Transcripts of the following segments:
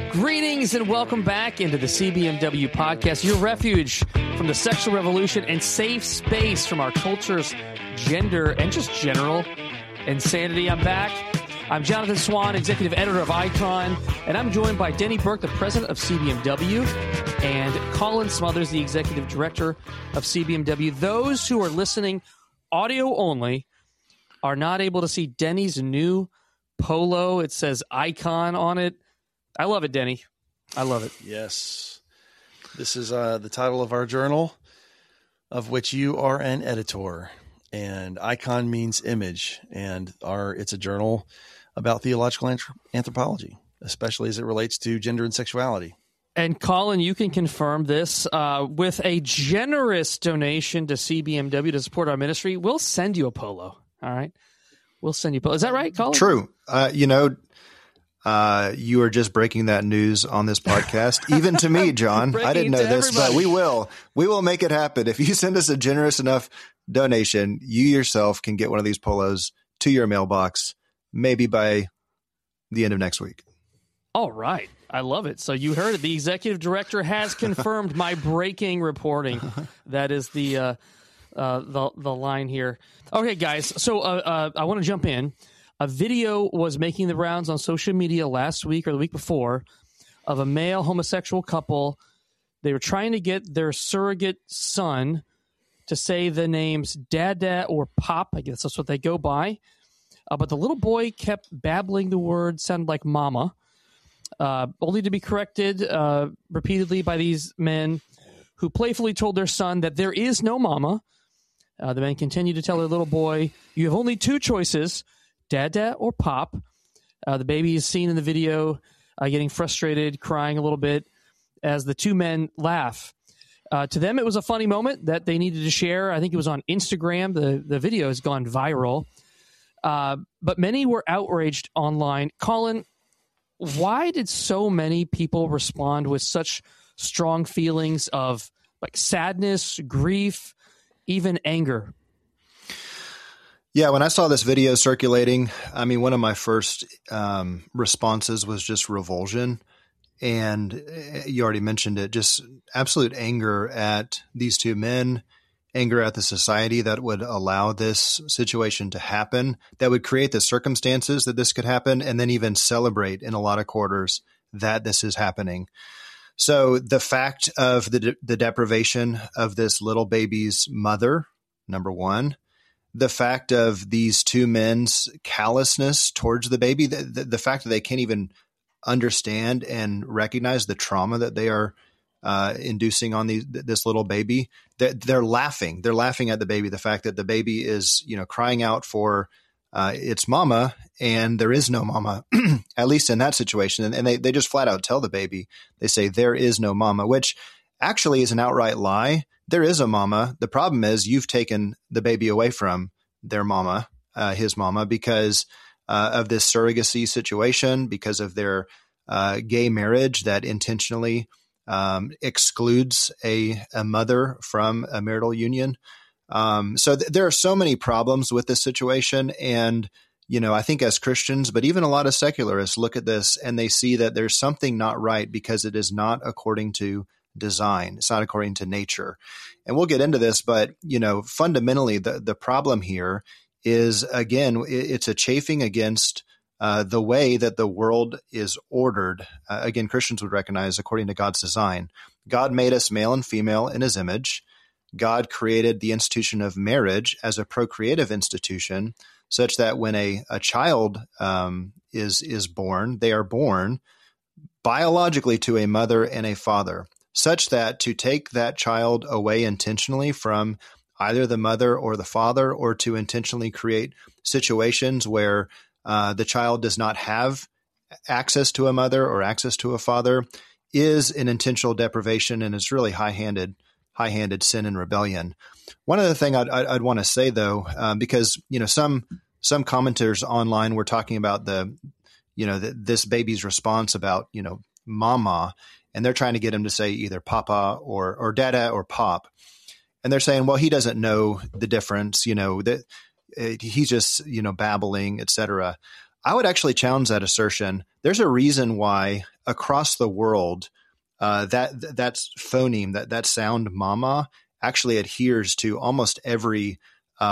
Greetings and welcome back into the CBMW podcast, your refuge from the sexual revolution and safe space from our culture's gender and just general insanity. I'm back. I'm Jonathan Swan, executive editor of Icon, and I'm joined by Denny Burk, the president of CBMW, and Colin Smothers, the executive director of CBMW. Those who are listening audio only are not able to see Denny's new polo. It says Icon on it. I love it, Denny. I love it. Yes. This is the title of our journal, of which you are an editor. And Icon means image. And it's a journal about theological anthropology, especially as it relates to gender and sexuality. And Colin, you can confirm this with a generous donation to CBMW to support our ministry. We'll send you a polo. All right. We'll send you a polo. Is that right, Colin? True. You are just breaking that news on this podcast, even to me, John. I didn't know this, but we will make it happen. If you send us a generous enough donation, you yourself can get one of these polos to your mailbox, maybe by the end of next week. All right. I love it. So you heard it. The executive director has confirmed my breaking reporting. That is the line here. Okay, guys. So I want to jump in. A video was making the rounds on social media last week or the week before of a male homosexual couple. They were trying to get their surrogate son to say the names Dada or Pop. I guess that's what they go by. But the little boy kept babbling the word, sounded like mama, only to be corrected repeatedly by these men who playfully told their son that there is no mama. The men continued to tell their little boy, you have only two choices, Dada or Pop. The baby is seen in the video getting frustrated, crying a little bit as the two men laugh. To them, it was a funny moment that they needed to share. I think it was on Instagram. The video has gone viral. But many were outraged online. Colin, why did so many people respond with such strong feelings of like sadness, grief, even anger? Yeah, when I saw this video circulating, I mean, one of my first responses was just revulsion. And you already mentioned it, just absolute anger at these two men, anger at the society that would allow this situation to happen, that would create the circumstances that this could happen, and then even celebrate in a lot of quarters that this is happening. So the fact of the deprivation of this little baby's mother, number one, the fact of these two men's callousness towards the baby, the fact that they can't even understand and recognize the trauma that they are inducing on this little baby, they're laughing. They're laughing at the baby. The fact that the baby is, crying out for its mama, and there is no mama, at least in that situation. And they just flat out tell the baby, they say there is no mama, which actually is an outright lie. There is a mama. The problem is you've taken the baby away from their mama, his mama, because of this surrogacy situation, because of their gay marriage that intentionally excludes a mother from a marital union. So there are so many problems with this situation. And, I think as Christians, but even a lot of secularists look at this and they see that there's something not right because it is not according to design. It's not according to nature. And we'll get into this, but, fundamentally the problem here is, again, it's a chafing against the way that the world is ordered. Again, Christians would recognize according to God's design. God made us male and female in his image. God created the institution of marriage as a procreative institution such that when a child is born, they are born biologically to a mother and a father, such that to take that child away intentionally from either the mother or the father, or to intentionally create situations where the child does not have access to a mother or access to a father, is an intentional deprivation, and it's really high-handed sin and rebellion. One other thing I'd want to say, though, because some commenters online were talking about this baby's response about mama, and they're trying to get him to say either papa or dada or pop, and they're saying, well, he doesn't know the difference, that he's just babbling, etc. I would actually challenge that assertion. There's a reason why across the world, that phoneme, that sound mama actually adheres to almost every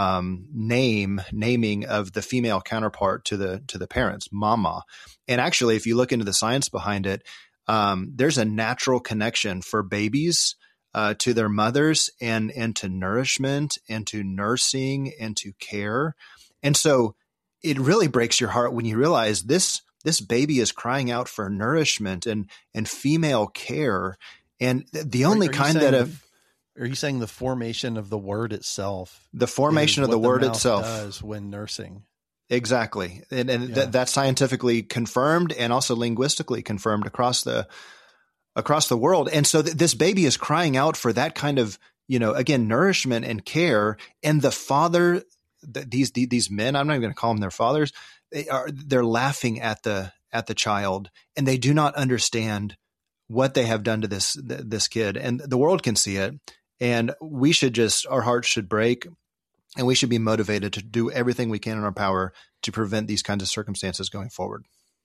naming of the female counterpart to the parents, mama. And actually, if you look into the science behind it, there's a natural connection for babies to their mothers and to nourishment and to nursing and to care. And so it really breaks your heart when you realize this baby is crying out for nourishment and female care. And the only kind that are you saying the formation of the word itself? The formation of the word itself does when nursing. Exactly. And that's scientifically confirmed and also linguistically confirmed across the world. And so this baby is crying out for that kind of, again, nourishment and care. And the father, these men, I'm not even going to call them their fathers. They're laughing at the child, and they do not understand what they have done to this kid. And the world can see it. And we should our hearts should break, and we should be motivated to do everything we can in our power to prevent these kinds of circumstances going forward.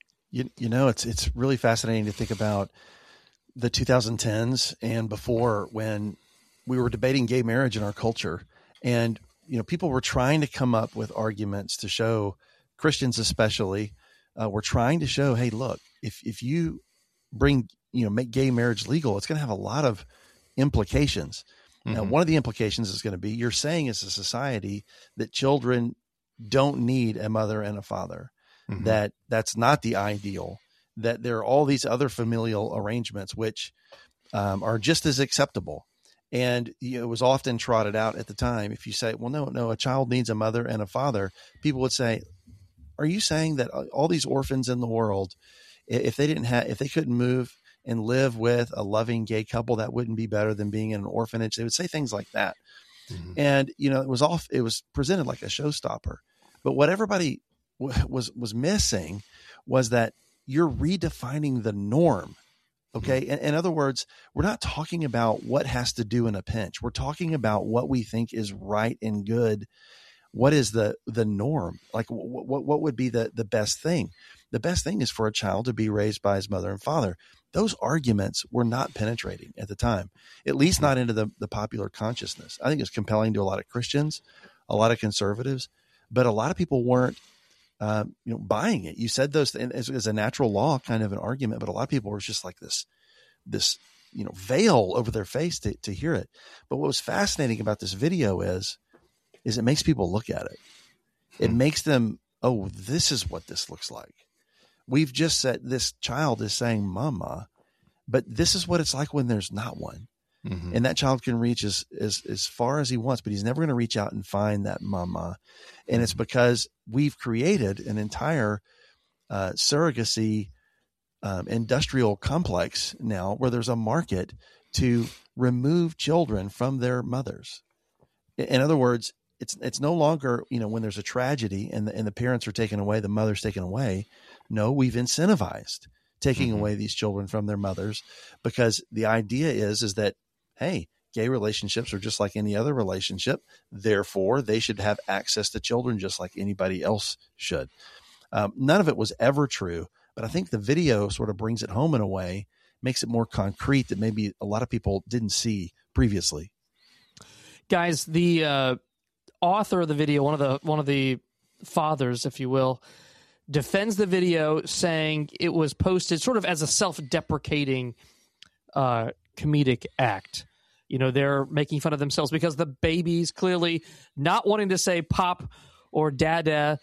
It's really fascinating to think about the 2010s and before, when we were debating gay marriage in our culture, and people were trying to come up with arguments to show, Christians especially, were trying to show, hey, look, if you make gay marriage legal, it's going to have a lot of implications. Mm-hmm. Now, one of the implications is going to be, you're saying as a society that children don't need a mother and a father, mm-hmm. that's not the ideal, that there are all these other familial arrangements which are just as acceptable. And it was often trotted out at the time. If you say, well, no, a child needs a mother and a father, people would say, are you saying that all these orphans in the world, if they couldn't move and live with a loving gay couple, that wouldn't be better than being in an orphanage? They would say things like that. Mm-hmm. And, it was presented like a showstopper. But what everybody was missing was that you're redefining the norm. Okay. Mm-hmm. In other words, we're not talking about what has to do in a pinch. We're talking about what we think is right and good. What is the norm? Like what would be the best thing? The best thing is for a child to be raised by his mother and father. Those arguments were not penetrating at the time, at least not into the popular consciousness. I think it's compelling to a lot of Christians, a lot of conservatives, but a lot of people weren't, buying it. You said those things as a natural law kind of an argument, but a lot of people were just like this, veil over their face to hear it. But what was fascinating about this video is it makes people look at it. It makes them, oh, this is what this looks like. We've just said this child is saying mama, but this is what it's like when there's not one. Mm-hmm. And that child can reach as far as he wants, but he's never going to reach out and find that mama. And it's because we've created an entire surrogacy industrial complex now where there's a market to remove children from their mothers. In other words, it's no longer, when there's a tragedy and the parents are taken away, the mother's taken away. No, we've incentivized taking mm-hmm. away these children from their mothers, because the idea is that, hey, gay relationships are just like any other relationship. Therefore, they should have access to children just like anybody else should. None of it was ever true, but I think the video sort of brings it home in a way, makes it more concrete that maybe a lot of people didn't see previously. Guys, the author of the video, one of the fathers, if you will, defends the video, saying it was posted sort of as a self-deprecating comedic act. They're making fun of themselves because the baby's clearly not wanting to say pop or dada,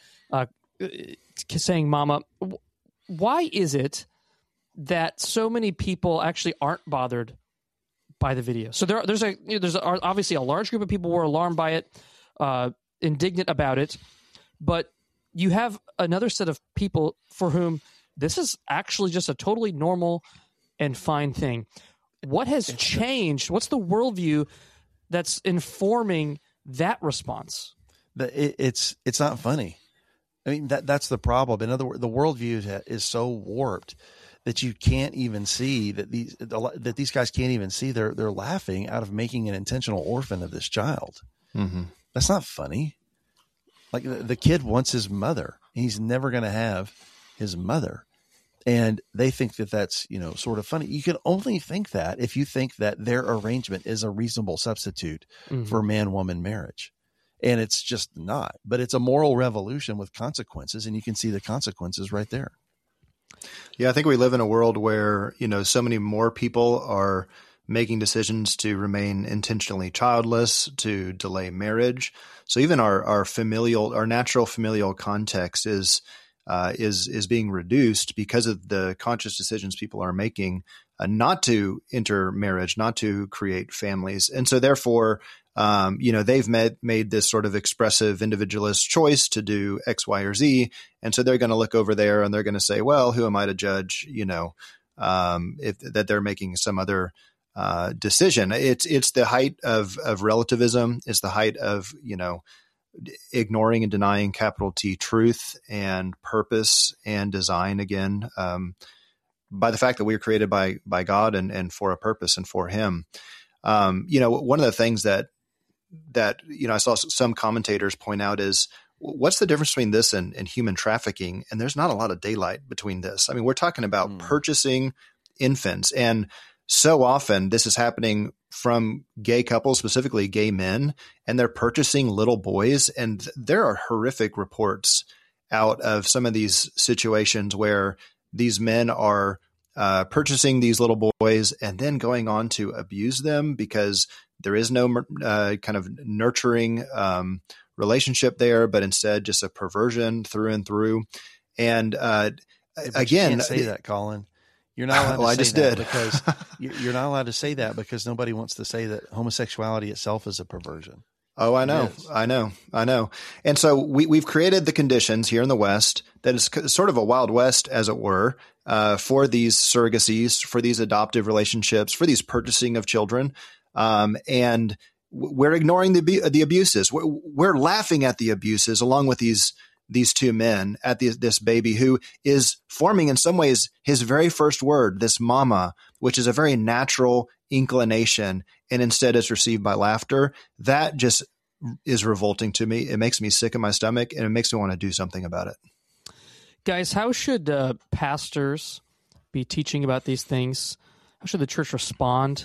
saying mama. Why is it that so many people actually aren't bothered by the video? So there's obviously a large group of people who are alarmed by it, indignant about it, but you have another set of people for whom this is actually just a totally normal and fine thing. What has changed? What's the worldview that's informing that response? It's not funny. I mean, that's the problem. In other words, the worldview is so warped that you can't even see that these guys can't even see they're laughing out of making an intentional orphan of this child. Mm-hmm. That's not funny. Like the kid wants his mother. He's never going to have his mother. And they think that that's, sort of funny. You can only think that if you think that their arrangement is a reasonable substitute for man-woman marriage. And it's just not. But it's a moral revolution with consequences, and you can see the consequences right there. Yeah, I think we live in a world where, so many more people are making decisions to remain intentionally childless, to delay marriage. So even our natural familial context is being reduced because of the conscious decisions people are making not to enter marriage, not to create families. And so therefore, they've made this sort of expressive individualist choice to do X, Y, or Z. And so they're going to look over there and they're going to say, well, who am I to judge, if that they're making some other decision. It's the height of relativism. It's the height of, ignoring and denying capital T truth and purpose and design again, by the fact that we are created by God and for a purpose and for him. One of the things that I saw some commentators point out is, what's the difference between this and human trafficking? And there's not a lot of daylight between this. I mean, we're talking about purchasing infants, and so often this is happening from gay couples, specifically gay men, and they're purchasing little boys. And there are horrific reports out of some of these situations where these men are purchasing these little boys and then going on to abuse them because there is no kind of nurturing relationship there, but instead just a perversion through and through. And again, you can't say that, Colin. You're not allowed to say that because you're not allowed to say that because nobody wants to say that homosexuality itself is a perversion. Oh, I know. And so we've created the conditions here in the West that is sort of a Wild West, as it were, for these surrogacies, for these adoptive relationships, for these purchasing of children. And we're ignoring the abuses. We're laughing at the abuses along with these two men at this baby who is forming in some ways his very first word, this mama, which is a very natural inclination, and instead is received by laughter. That just is revolting to me. It makes me sick in my stomach, and it makes me want to do something about it. Guys, how should pastors be teaching about these things? How should the church respond?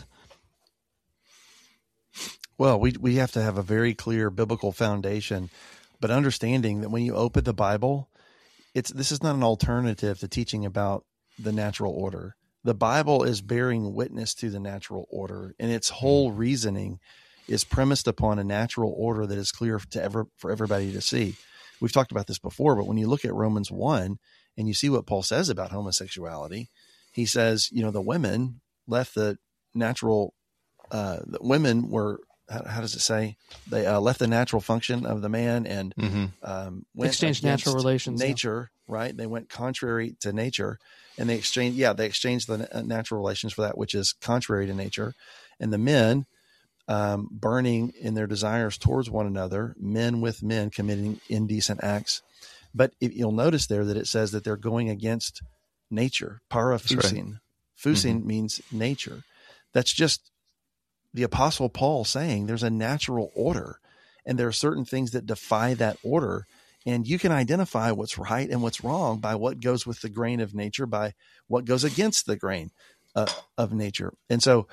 Well, we have to have a very clear biblical foundation, but understanding that when you open the Bible, this is not an alternative to teaching about the natural order. The Bible is bearing witness to the natural order, and its whole reasoning is premised upon a natural order that is clear for everybody to see. We've talked about this before, but when you look at Romans 1 and you see what Paul says about homosexuality, he says, the women left the natural, the women were, how does it say? They left the natural function of the man and went exchanged natural relations. Nature, right? They went contrary to nature, and they exchanged the natural relations for that which is contrary to nature. And the men, burning in their desires towards one another, men with men committing indecent acts. But you'll notice there that it says that they're going against nature. Paraphusin. Right. Phusin means nature. That's just the Apostle Paul saying there's a natural order, and there are certain things that defy that order. And you can identify what's right and what's wrong by what goes with the grain of nature, by what goes against the grain of nature. And so,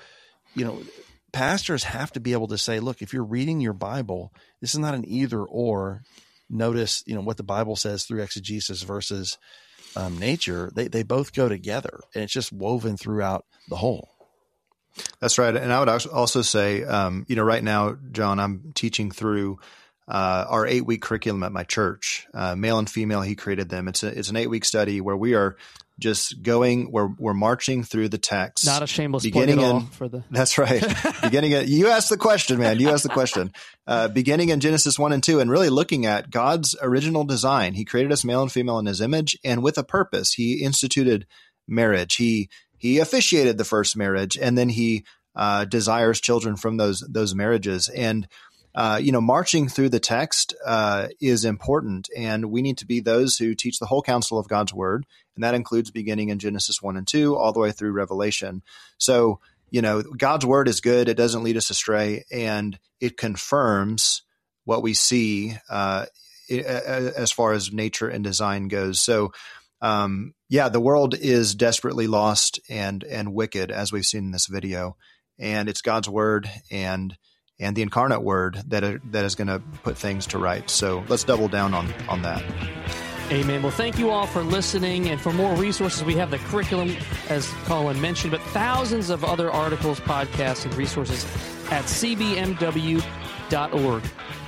pastors have to be able to say, look, if you're reading your Bible, this is not an either or. Notice, what the Bible says through exegesis versus nature. They both go together, and it's just woven throughout the whole. That's right. And I would also say, right now, John, I'm teaching through our 8-week curriculum at my church, male and female. He created them. It's an 8-week study where we are just we're marching through the text. Not a shameless plug at all for the. That's right. You asked the question, man. You asked the question. Beginning in Genesis 1 and 2, and really looking at God's original design. He created us male and female in his image, and with a purpose. He instituted marriage. He officiated the first marriage, and then he desires children from those marriages. And marching through the text is important, and we need to be those who teach the whole counsel of God's word, and that includes beginning in Genesis 1 and 2 all the way through Revelation. So, God's word is good. It doesn't lead us astray, and it confirms what we see as far as nature and design goes. So, the world is desperately lost and wicked, as we've seen in this video, and it's God's word and the incarnate word that is going to put things to right. So let's double down on that. Amen. Well, thank you all for listening. And for more resources, we have the curriculum, as Colin mentioned, but thousands of other articles, podcasts, and resources at cbmw.org.